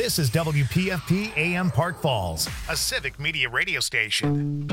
This is WPFP AM Park Falls, a civic media radio station.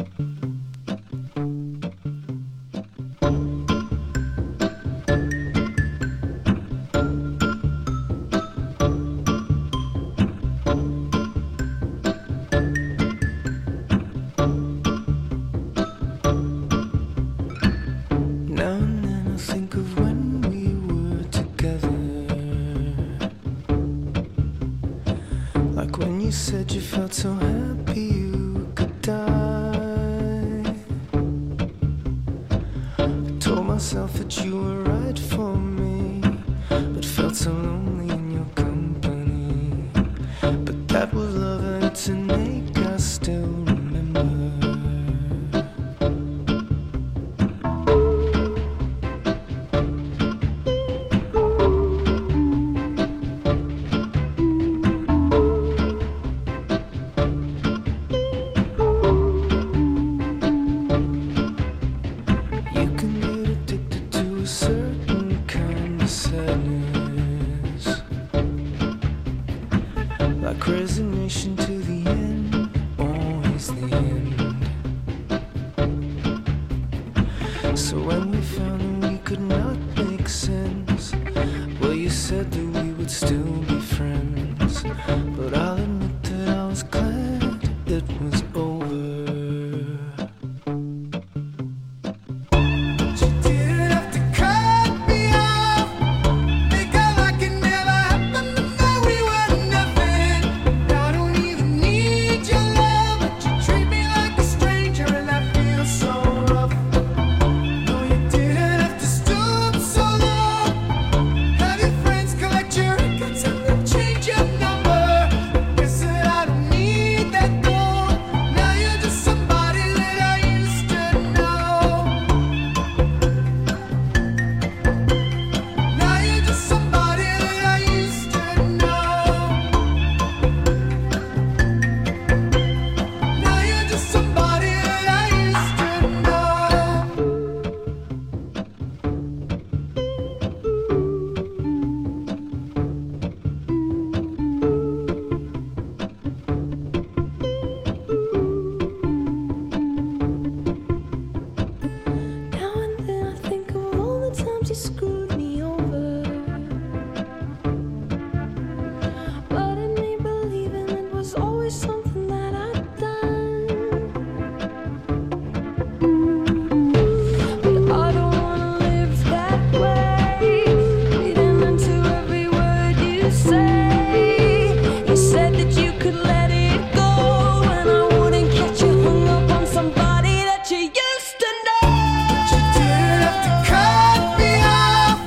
Cut me off.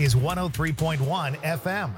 is 103.1 FM.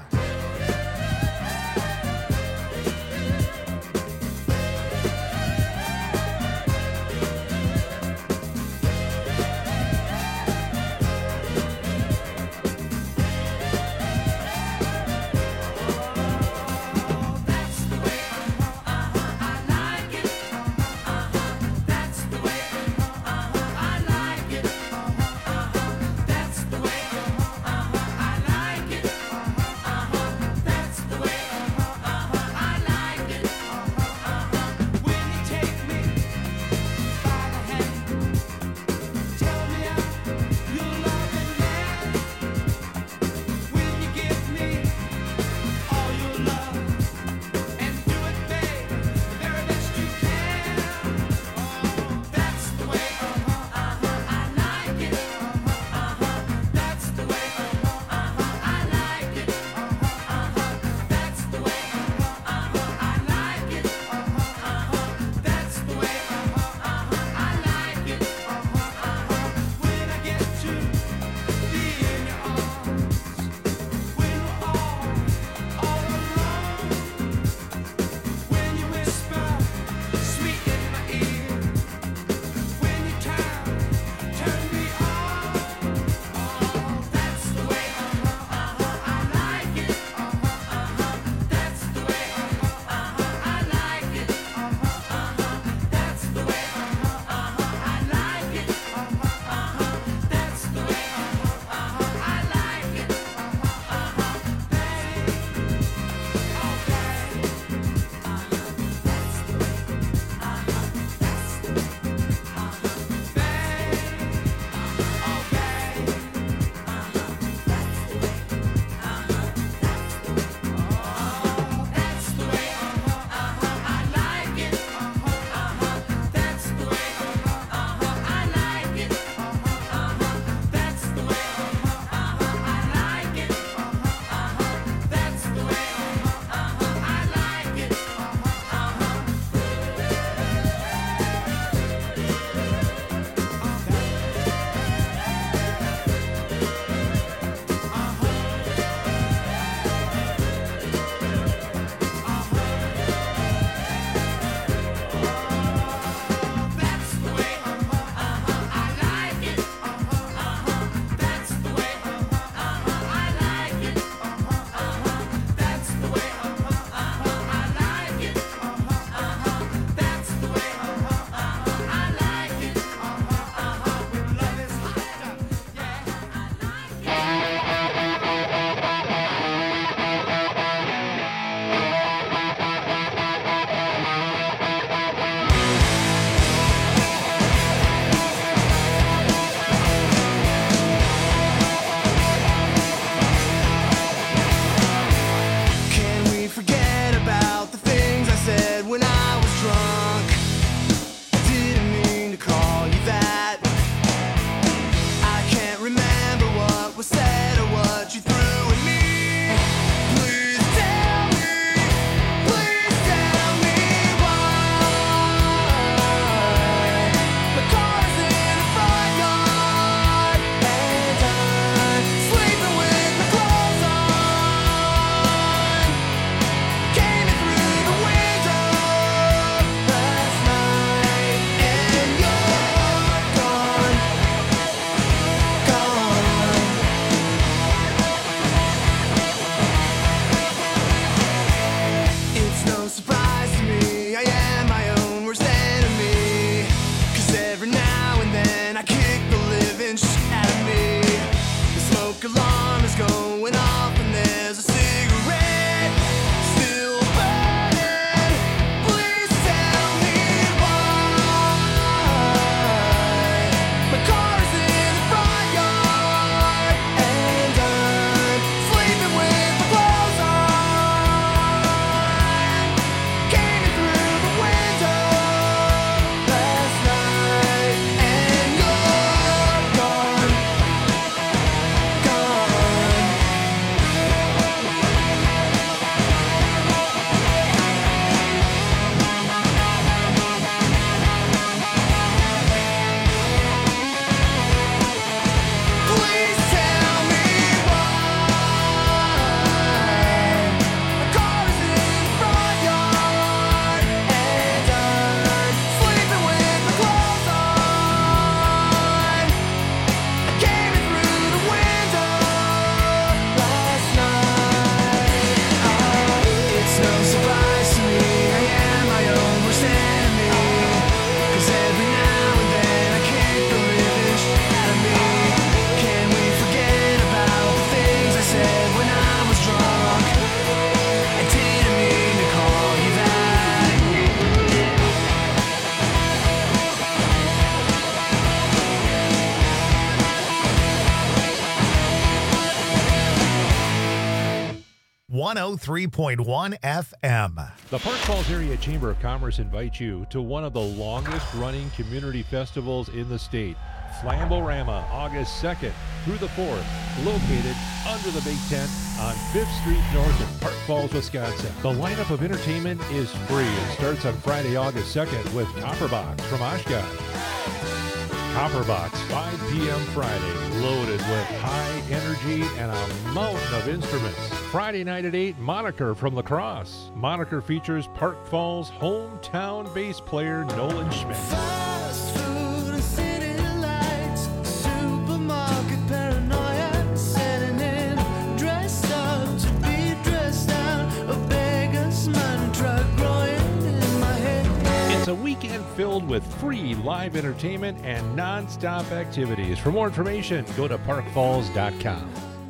103.1 FM. The Park Falls Area Chamber of Commerce invites you to one of the longest-running community festivals in the state, Flamborama, August 2nd through the 4th, located under the big tent on 5th Street North in Park Falls, Wisconsin. The lineup of entertainment is free and starts on Friday, August 2nd with Copperbox from Oshkosh. Copperbox, 5 p.m. Friday, loaded with high energy and a mountain of instruments. Friday night at 8, Moniker from La Crosse. Moniker features Park Falls hometown bass player Nolan Schmidt. Fast food and city lights, supermarket paranoia, setting in, dressed up to be dressed down, a beggar's man truck growing in my head. It's a weekend filled with free live entertainment and non-stop activities. For more information, go to parkfalls.com.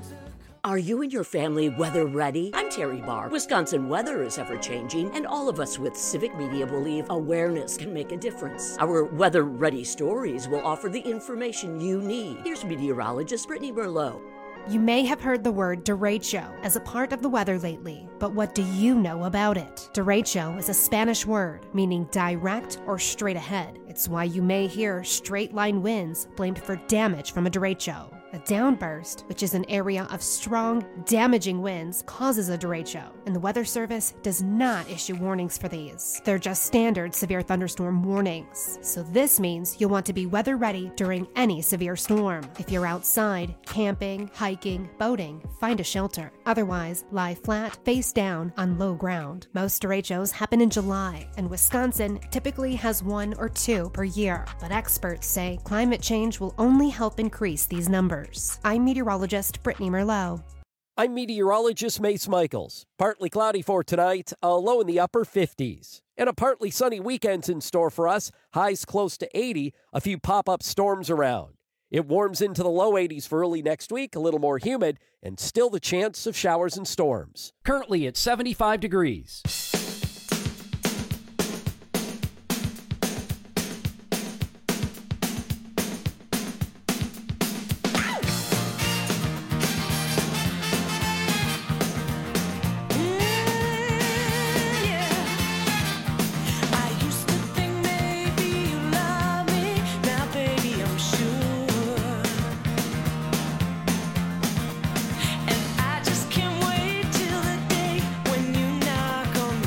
Are you and your family weather ready? I'm Terry Barr. Wisconsin weather is ever-changing, and all of us with Civic Media believe awareness can make a difference. Our Weather Ready stories will offer the information you need. Here's meteorologist Brittany Merlot. You may have heard the word derecho as a part of the weather lately, but what do you know about it? Derecho is a Spanish word meaning direct or straight ahead. It's why you may hear straight line winds blamed for damage from a derecho. A downburst, which is an area of strong, damaging winds, causes a derecho, and the Weather Service does not issue warnings for these. They're just standard severe thunderstorm warnings. So this means you'll want to be weather ready during any severe storm. If you're outside, camping, hiking, boating, find a shelter. Otherwise, lie flat, face down, on low ground. Most derechos happen in July, and Wisconsin typically has 1 or 2 per year. But experts say climate change will only help increase these numbers. I'm meteorologist Brittany Merlot. I'm meteorologist Mace Michaels. Partly cloudy for tonight, a low in the upper 50s. And a partly sunny weekend's in store for us, highs close to 80, a few pop-up storms around. It warms into the low 80s for early next week, a little more humid, and still the chance of showers and storms. Currently at 75 degrees. And I just can't wait till the day when you knock on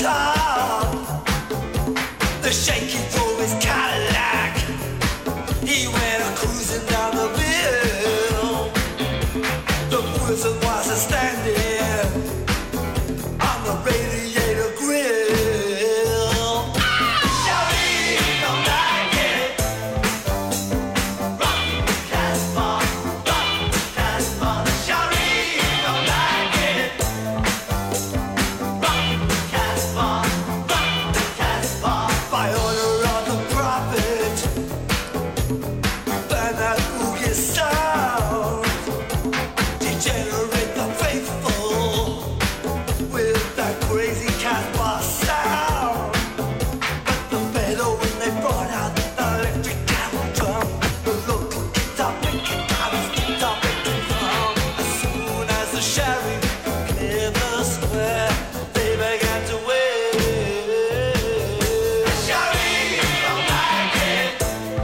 top. The shaky drove his Cadillac. He went cruising down the hill. The wizard was standing on the radiator grill. Shawty, don't like it. Rock Casbah, rock Casbah. Shawty, don't like it. Rock Casbah, rock Casbah. By order of the prophet, burn that boogie sound. Degenerate the faithful with that crazy Casbah sound. But the better when they brought out the electric camel drum, the local guitar picking guitars, guitar picking drum. As soon as the sheriff cleared the square, they began to wave. Sheriff, don't like it.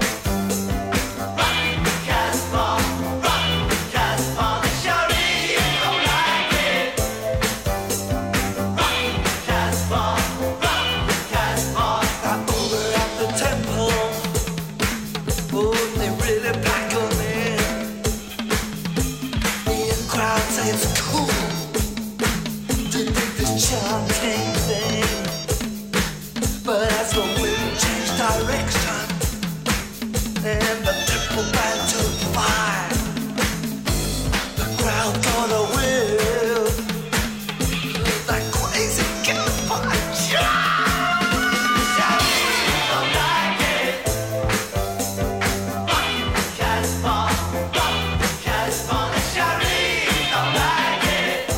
Rock Casbah, rock Casbah. Sheriff, don't like it. Rock Casbah, rock Casbah. Now over at the temple, oh, they really pack 'em in. The crowd say it's cool to do this chanting thing. But as the wind changed direction and the temple band took fire, the crowd got a whiff of that crazy Casbah chant. Don't like it. Rock Casbah, rock Casbah. Shawty, don't like it.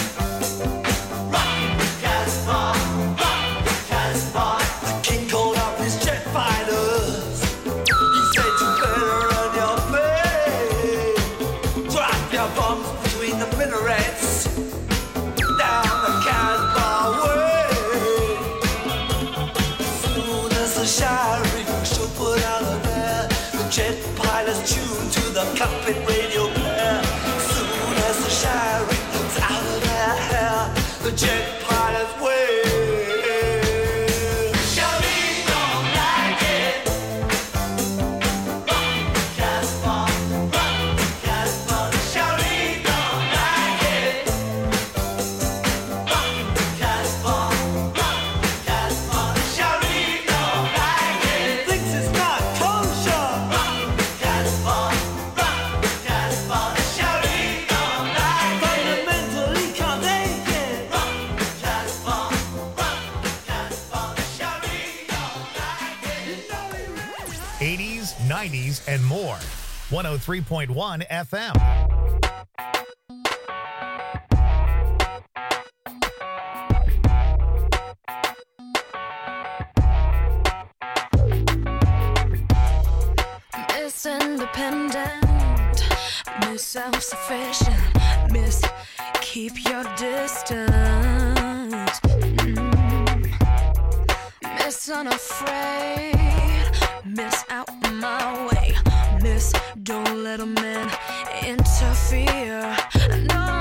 Rock Casbah, rock Casbah. The king called up his jet fighters. He said you better run your way. Drop your bombs between the minarets down the Casbah way. As soon as the sheriff should put out of there, the jet pilots tuned to the cockpit radio player. As soon as the sheriff was out of their hair, the jet pilots wave. Shawty, don't like it. Rock Casbah, rock Casbah. Shawty, don't like it. Rock Casbah, rock Casbah. Shawty, don't like it. Thinks it's not kosher. Rock Casbah, rock Casbah. Shawty, don't like it. Fundamentally can't take it. Rock Casbah, rock Casbah. Shawty, don't like it. 80s, 90s, and more. 103.1 FM. Miss Independent, Miss Self-Sufficient, Miss Keep Your Distance, Miss Unafraid, Miss Out My Way, Miss Don't Let a Man Interfere, no,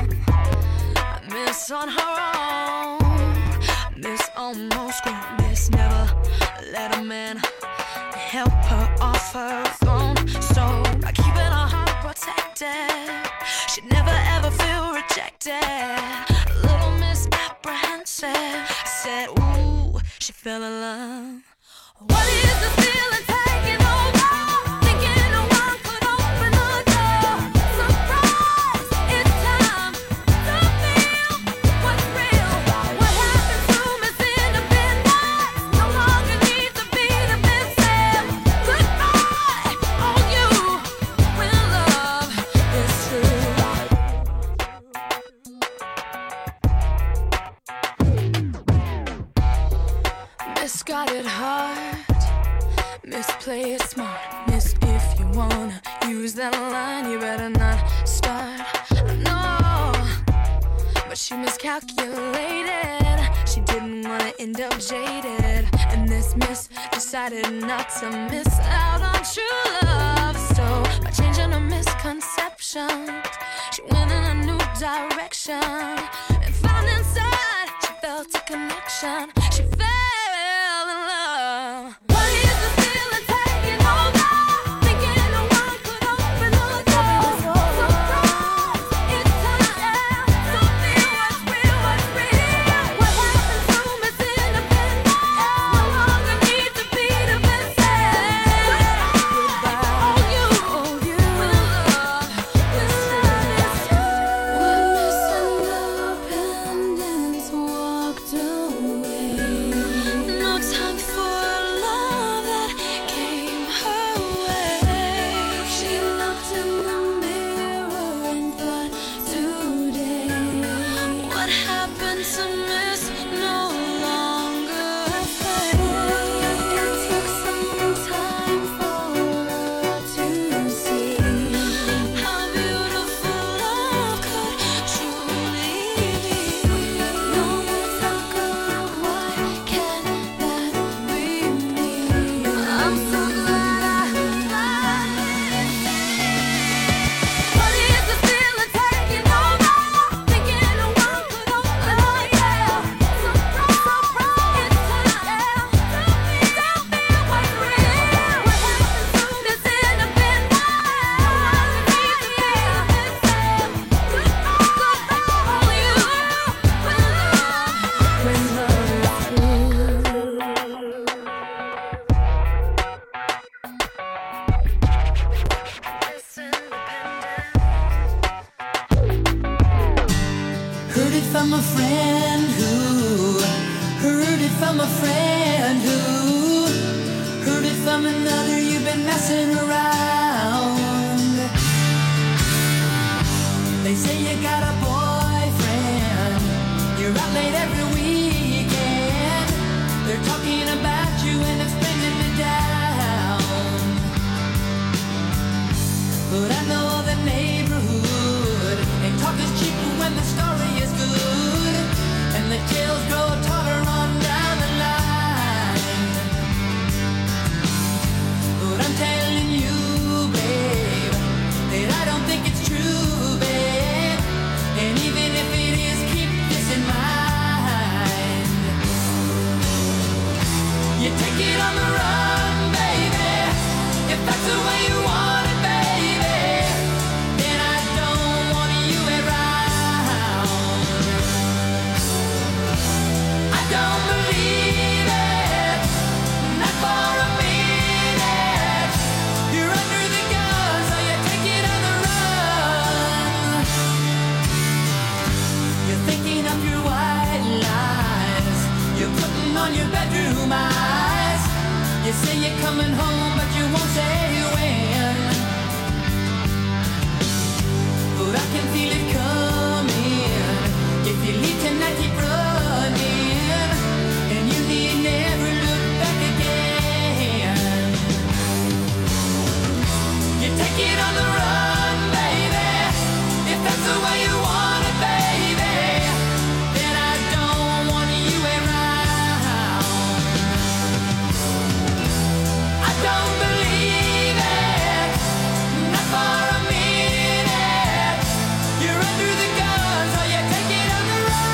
Miss On Her Own, Miss Almost Grown, Miss Never Let a Man help her off her throne. So by keeping her heart protected, she'd never ever feel rejected. Little Miss Apprehensive, I said, ooh, she fell in love. What is the feeling taking over? Thinking no one could open the door. Surprise, it's time to feel what's real. What happened to Miss Independence? No longer needs to be the missing. Goodbye, all you when love is true. Miss got it hard. Miss play it smart. Miss if you wanna use that line, you better not start. No, but she miscalculated. She didn't wanna end up jaded. And this miss decided not to miss out on true love. So by changing her misconceptions, she went in a new direction and found inside she felt felt a connection. She fell in love. What is the feeling taking over? Thinking no one could open the door. Surprise, it's time to feel what's real, what's real. What happened to Miss Independent? No longer need to be defensive. Goodbye, you, with love, with sadness. When Miss Independence walked away, no time for love that came her way. She looked in the mirror and thought, today, what happened to Miss no longer fades. It took some time for her to see how beautiful love could truly be. No more talk of why can't that be me. I'm so glad I found it. What is the feeling taking over? Thinking no one could open the door. Surprise, surprise, it's time to feel what's real. What happened to Miss Independent? No longer need to be defensive. Goodbye, you, when love is Heard it from a friend who heard it from a friend who heard it from another. You've been messing around. They say you got a boyfriend. You're out late every weekend. They're talking about you and it's bringing me down. But I know the neighborhood, and talk is cheap when the story is good, and the tales grow taller on down the line. But I'm telling you, babe, that I don't think it's true, babe. And even if it is, keep this in mind. You take it on the run, baby, if that's the way you want it, baby. Then I don't want you around. I don't believe it, not for a minute. You're under the gun, so you take it on the run. You're thinking of your white lies. You're putting on your bedroom eyes. You say you're coming home, but you won't say when. But I can feel it coming. If you leave tonight, keep running, and you need never look back again. You take it on the run, baby, if that's the way you want it, baby. Then I don't want you around. I don't believe it, not for a minute. You're under the gun, so you take it on the run.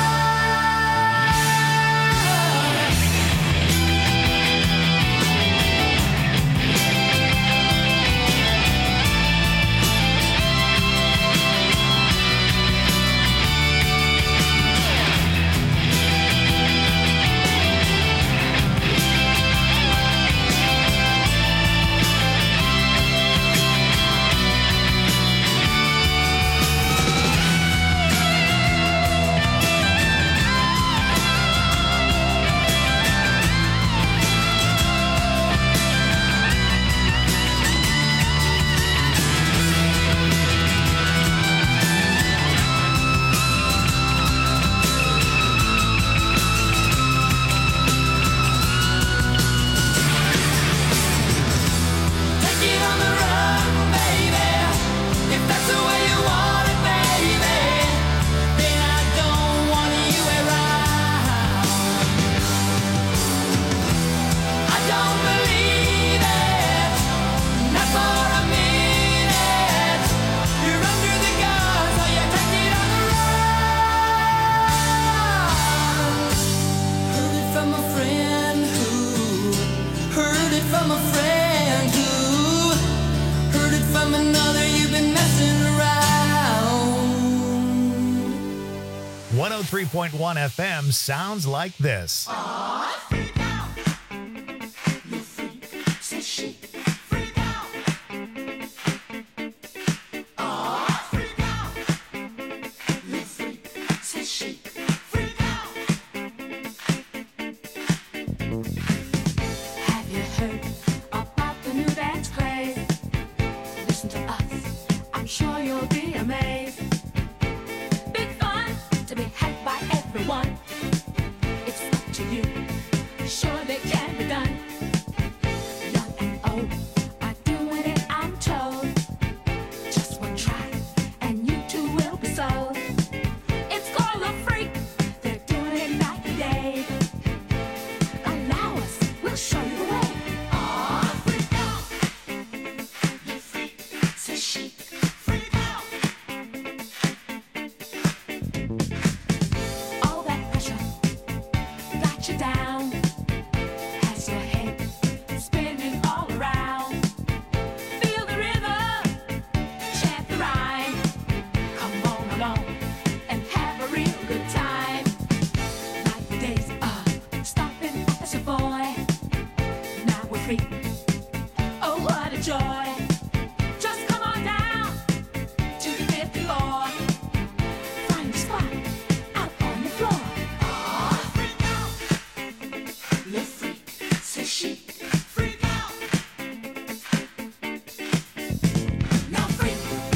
from a friend who heard it from another. You've been messing around. 103.1 FM sounds like this. Freak out. You freak, says she. Freak out. Freak out. You freak, says she. Freak out. Have you heard about the new dance craze? Listen to us, I'm sure you'll be amazed. Big fun to be had by everyone. It's up to you, surely can be done. Young and old are doing it, I'm told. Just one try, and you too will be sold. It's called a freak, they're doing it night and day. Allow us, we'll show you the way. Freak out. You freak, says she. Freak out. All that pressure got you down. Has your head spinning all around. Feel the rhythm, chant the rhyme. Come on along and have a real good time. Like the days of stopping as a boy. Now we're free. Oh, what a joy. Just come on down to the 5th floor. Find a spot out on the floor. Freak out. You freak, says she. Freak out. Now freak.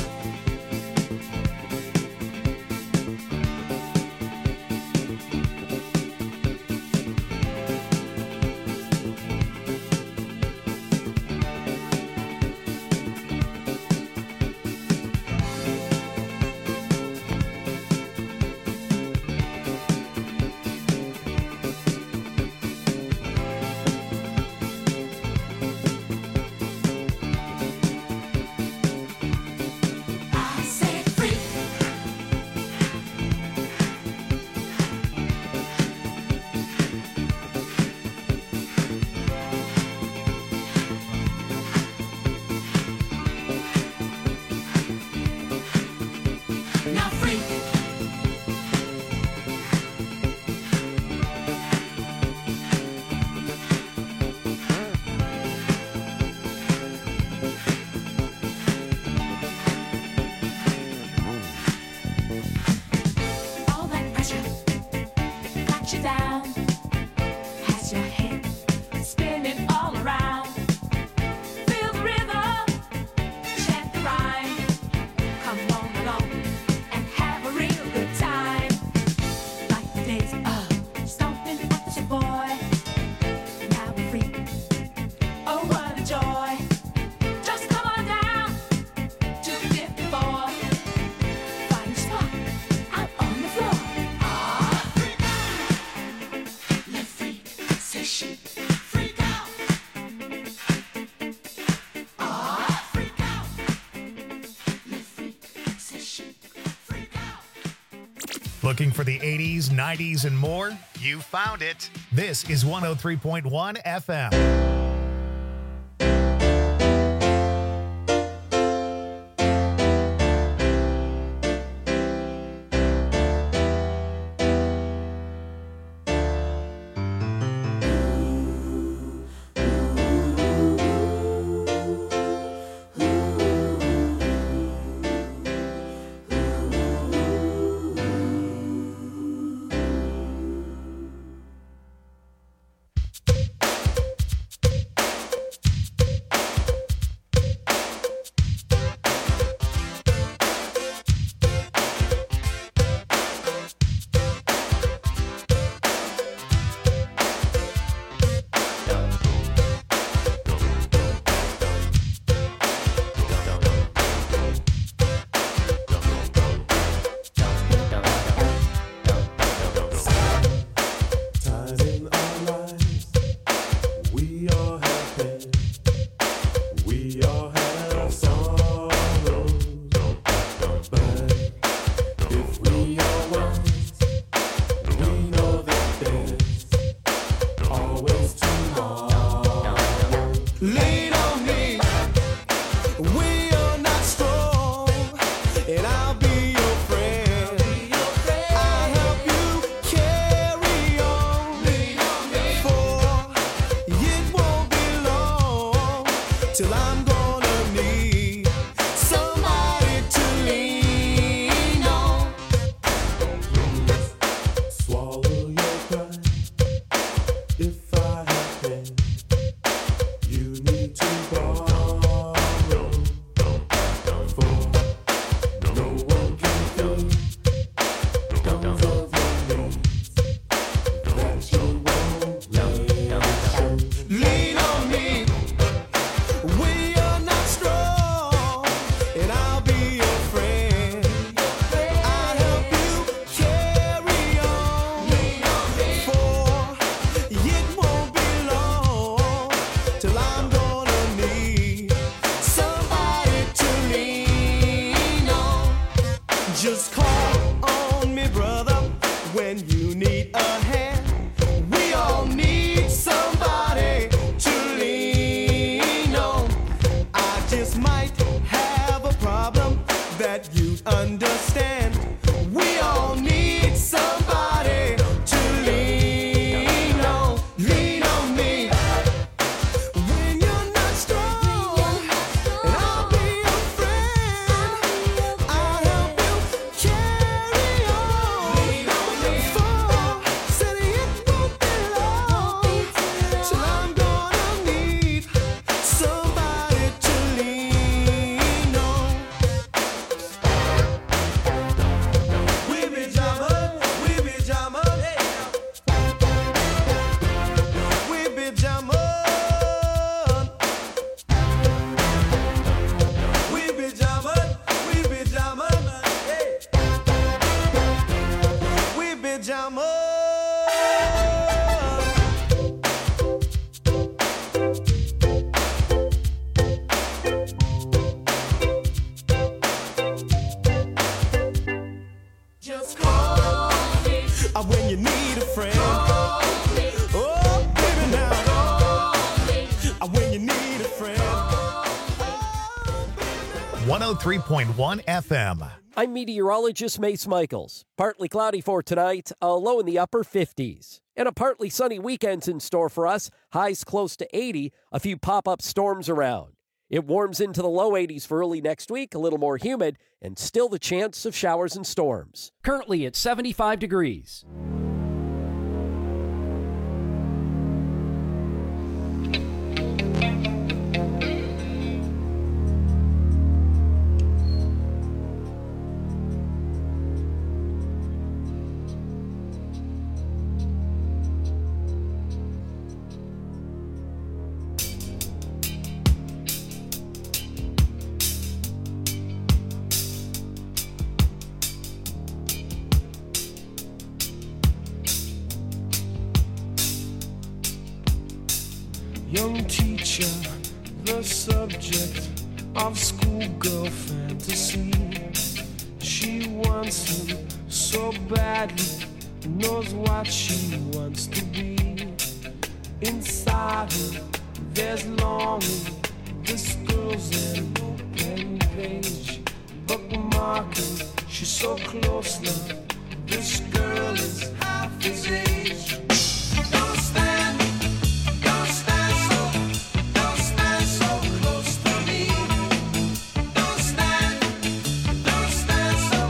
I said freak. Now freak. All that pressure got you down. Has your head spinning all around. Feel the rhythm, chant the rhyme. Come on along and have a real good time. Like the days of stomping as a boy. Now we're free. Oh, what a joy. Just come on down to the 5th floor. Find a spot out on the floor. Freak out. You freak, says she. Freak out. Freak out. You freak, says she. Freak out. Looking for the 80s, 90s, and more? You found it. This is 103.1 FM. lean on me. We are not strong, and I'll be your friend. I'll help you carry on, for it won't be long till I'm gonna need somebody to lean on. Swallow your pride. If I have been, you need to borrow. For no one can fill all of your needs that you won't let. Lean on me. We are not strong, and I'll be your friend. I'll help you carry on, for it won't be long till I'm gonna need somebody to lean on. Just call on me, brother, when you need a hand. We all need somebody to lean on. I just might have a problem that you understand. We all need somebody to lean on. Lean on me when you're not strong, and I'll be your friend. I'll help you carry on. Lean on me, for said it won't be long till I'm gonna need somebody to lean on. We be jamming, we be jamming, we be jamming, we be jamming, we be jamming, we be jamming. Just call me when you need a friend. Oh, baby, now. When you need a friend. 103.1 FM. I'm meteorologist Mace Michaels. Partly cloudy for tonight, a low in the upper 50s. And a partly sunny weekend's in store for us, highs close to 80, a few pop-up storms around. It warms into the low 80s for early next week, a little more humid, and still the chance of showers and storms. Currently at 75 degrees. Young teacher, the subject of schoolgirl fantasy. She wants him so badly, knows what she wants to be. Inside her, there's longing. This girl's an open page, bookmarking. She's so close now. This girl is half his age. Don't stand so close to me. Don't stand so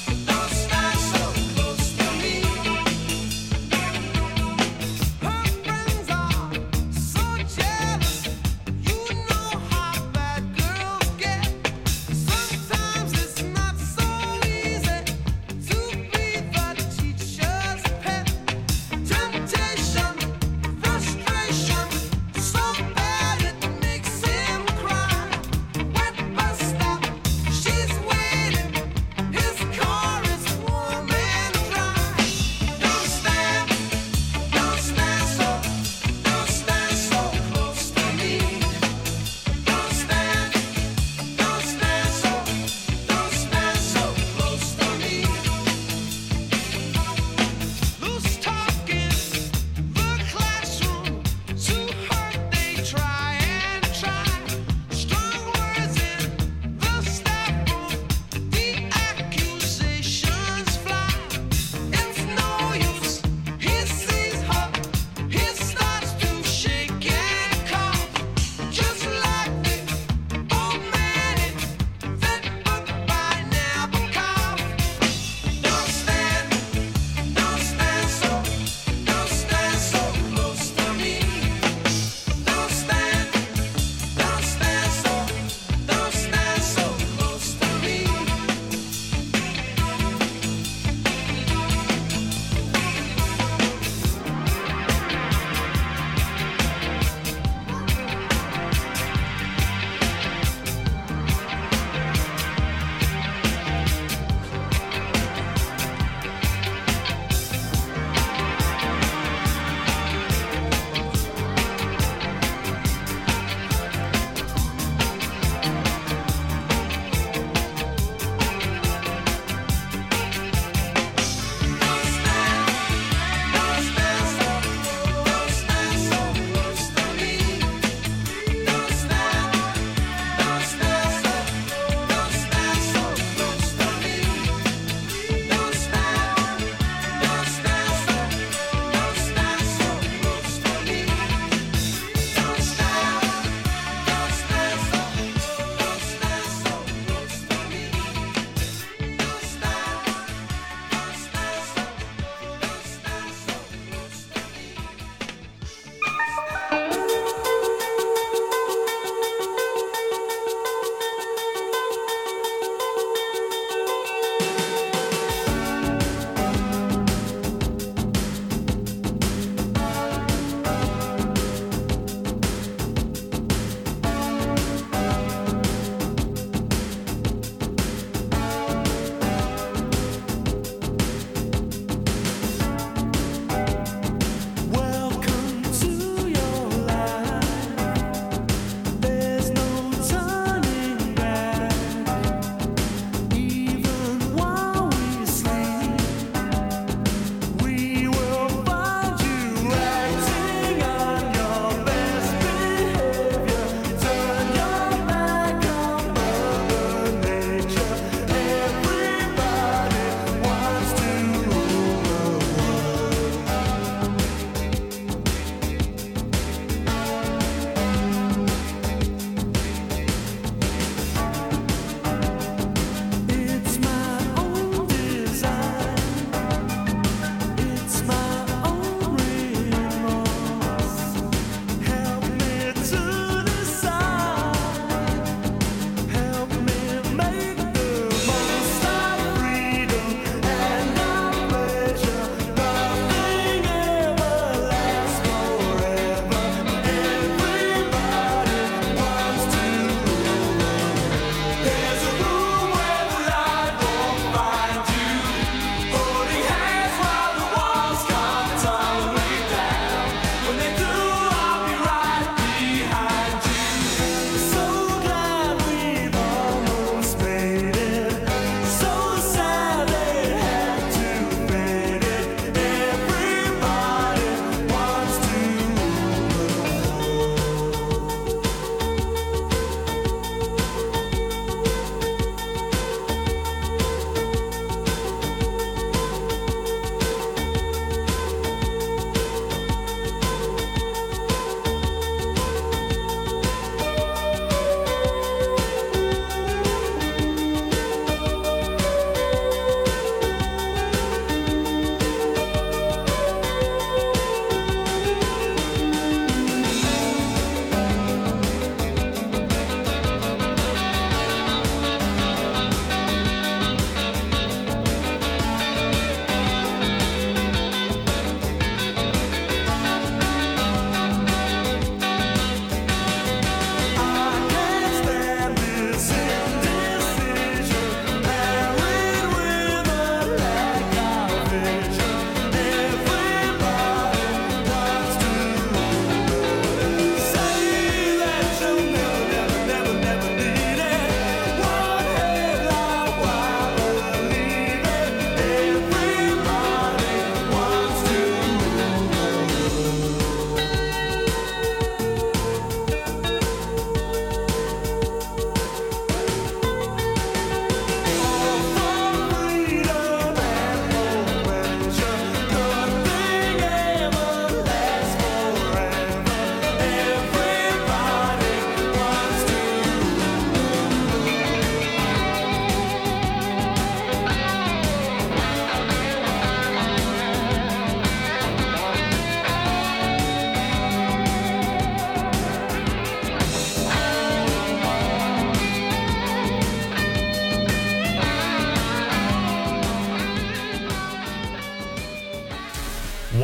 close to me. Her friends are so jealous. You know how bad girls get. Sometimes it's not so easy to be the teacher's pet.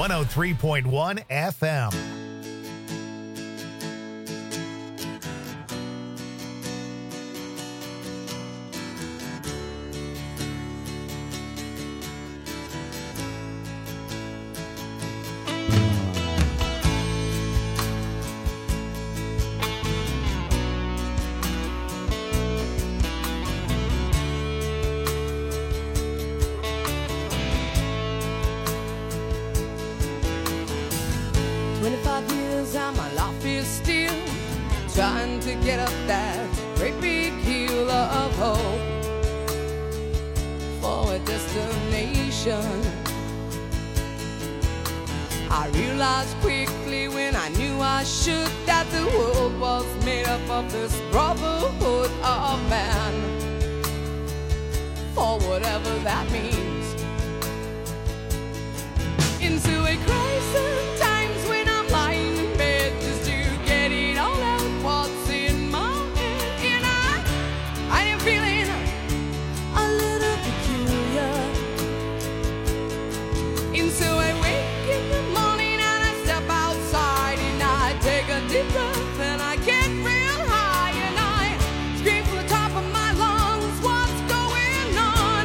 103.1 FM. Trying to get up that great big hill of hope for a destination. I realized quickly when I knew I should that the world was made up of this brotherhood of man, for whatever that means. Into a crisis times when I'm lying in bed just to get it all out. What's in my head, and I am feeling a little peculiar. And so I wake in the morning and I step outside and I take a deep breath and I get real high and I scream from the top of my lungs, what's going on?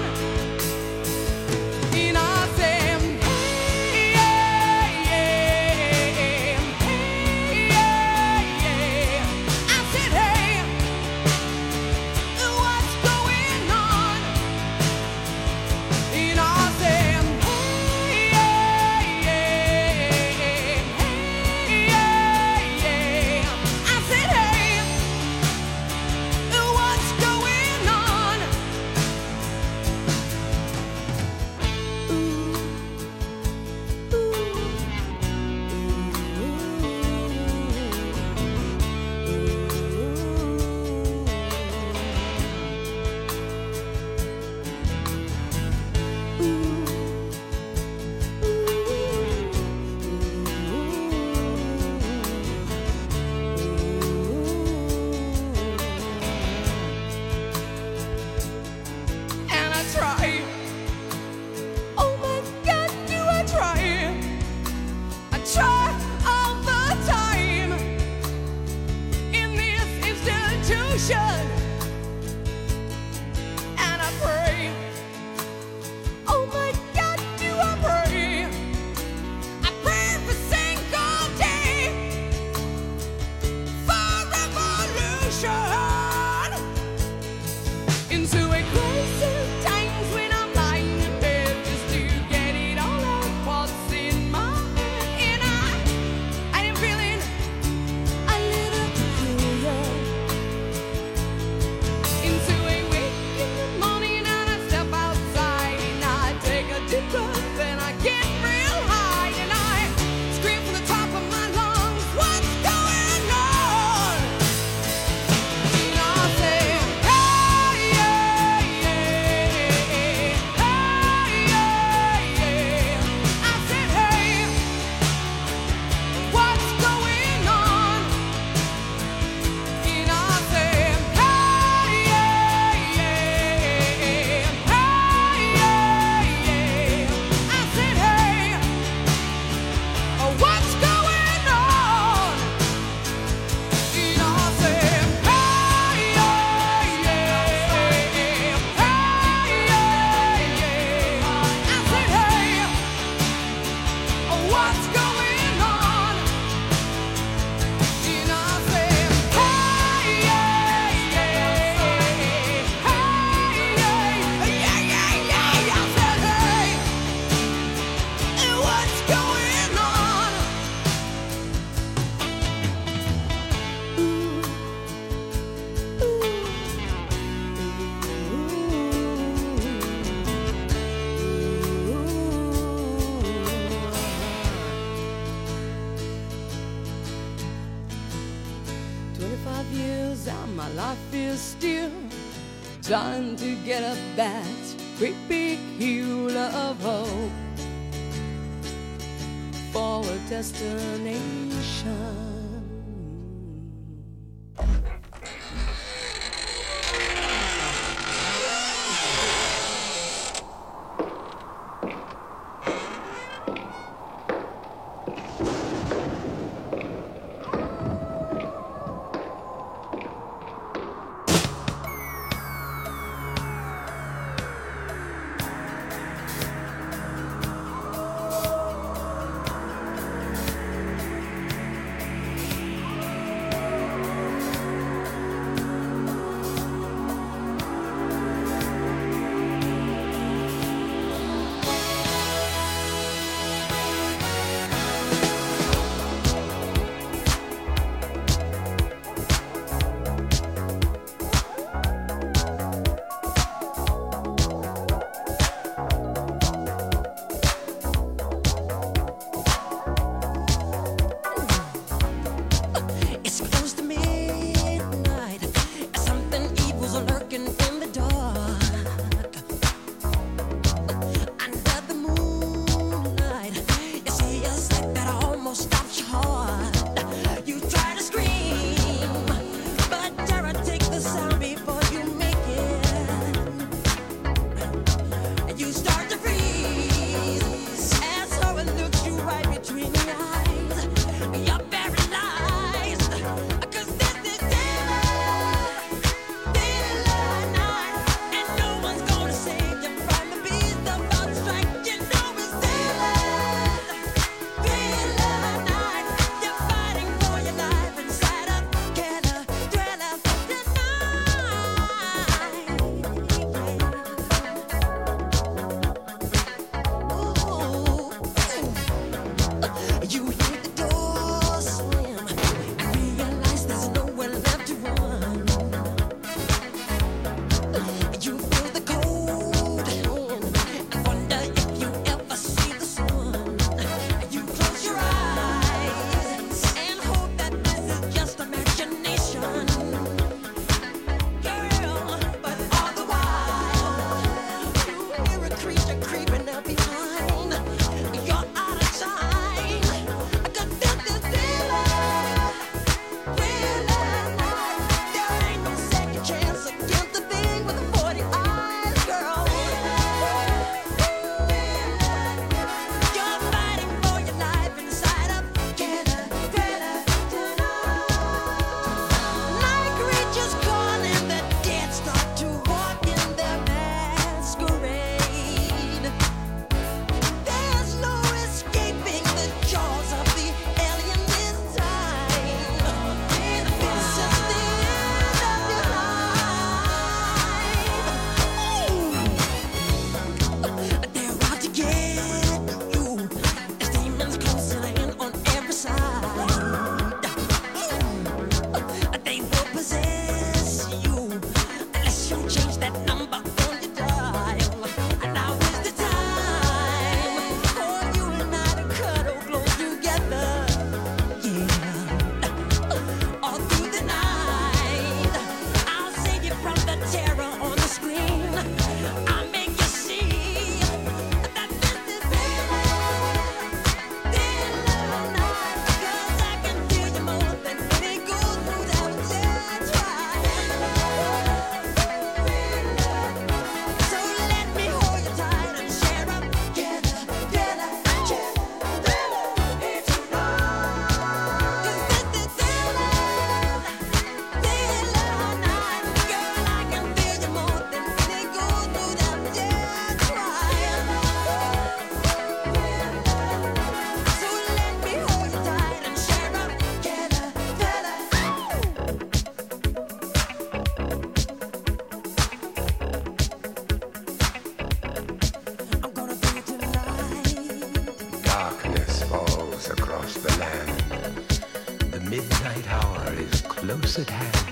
And I say, hey, yeah, yeah, hey, yeah, yeah. I said, hey, what's going on? And I said, hey, yeah, yeah, hey, yeah, yeah. I said, hey, what's going on? And I try. Oh my God, do I try? I try all the time in this institution. And I pray. Oh my God, do I pray? I pray every single day for revolution. Into a crisis times when I'm lying in bed just to get it all out. What's in my head, and I am feeling a little peculiar. Into a wake in the morning and I step outside and I take a deep breath and I get real high and I scream from the top of my lungs, what's going on? And I say, hey, yeah, yeah, hey, yeah, yeah. I said, hey, what's going on? And I said, hey, yeah, yeah, hey, yeah, yeah. I said, hey, what's going on? And I said, hey, yeah, yeah, hey, yeah, yeah. I said, hey, what's going on? And I said, hey, yeah, yeah, hey, yeah, yeah, yeah. I said, hey, what's going on? Years and my life is still trying to get up that great big hill of hope for a destination.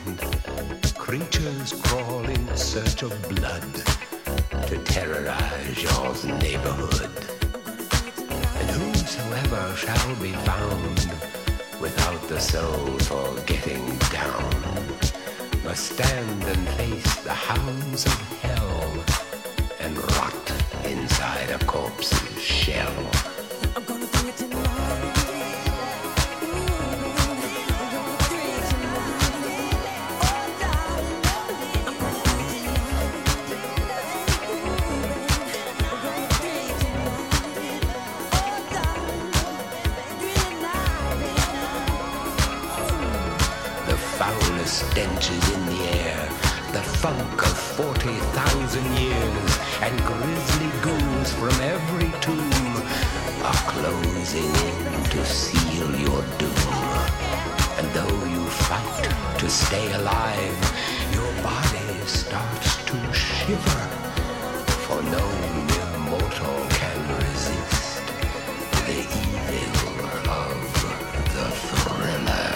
land. Creatures crawl in search of blood to terrorize your neighborhood. And whosoever shall be found without the soul for getting down must stand and face the hounds of hell and rot inside a corpse's shell. I'm gonna do it tonight. Stench is in the air, the funk of 40,000 years, and grisly ghouls from every tomb are closing in to seal your doom. And though you fight to stay alive, your body starts to shiver, for no mere mortal can resist the evil of the thriller.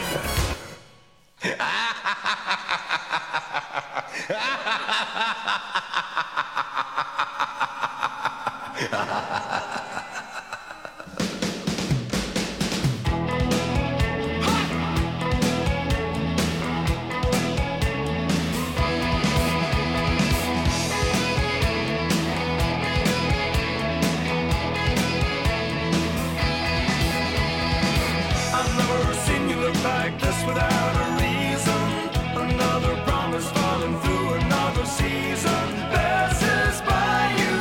I've never seen you look like this without a reason. Another promise falling through another season passes by you.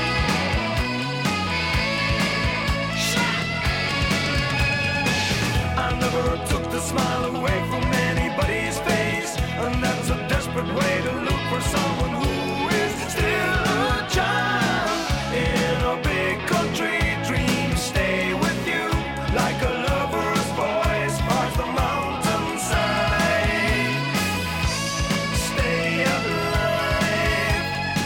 I never took the smile away from anybody's face, and that's a desperate way to look for someone who is still a child in a big country dream. Stay with you like a lover's voice parts the mountainside. Stay alive.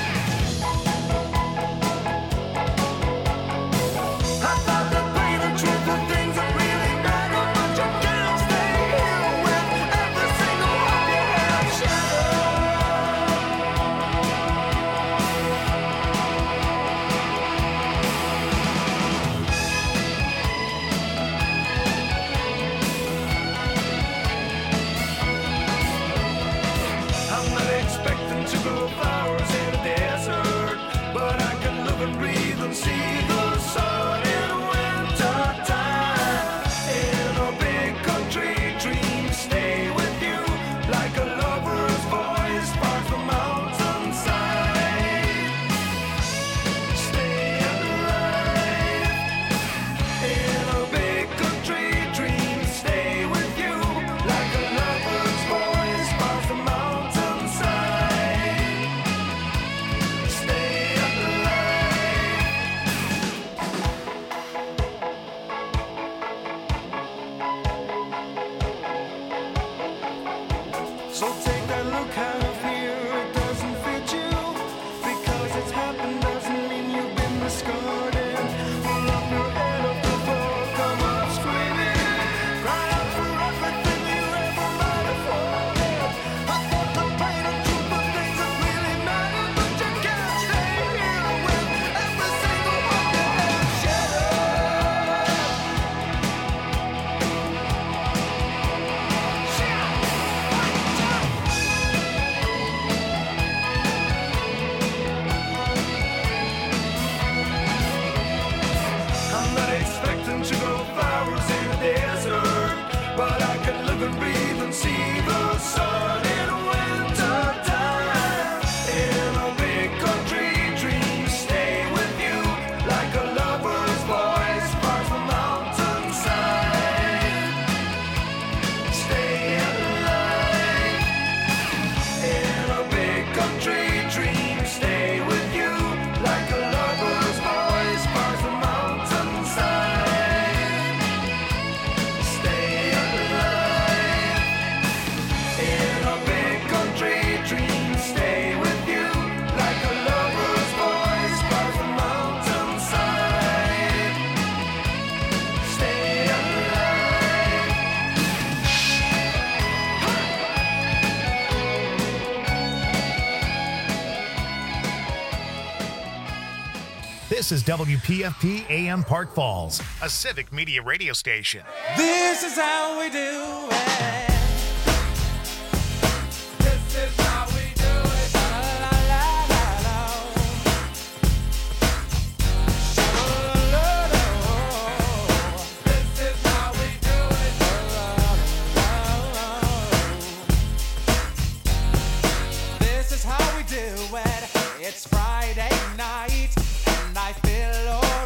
I thought the pain and truth are things that really matter, but you can't stay here with every single one you have shattered. I'm not expecting to grow flowers in a desert, but I can live and breathe and see the sun in winter time. In a big country dream, stay with you like a lover's voice parts the mountainside. Stay alive. In a big country dream, stay with you like a lover's voice parts the mountainside. Stay alive. So take that look out of here, it doesn't fit you. Because it's happened doesn't mean you've been discarded. Pull up your head off the floor, come up screaming. Cry out for everything you ever might have wanted. I thought the pain and truth are things that really matter, but you can't stay here with every single one you have shattered. This is WPFP AM Park Falls, a civic media radio station. This is how we do it. This is how we do it. La, la, la, la, la. La, la, la, la. This is how we do it. La, la, la, la. This is how we do it. It's Friday night.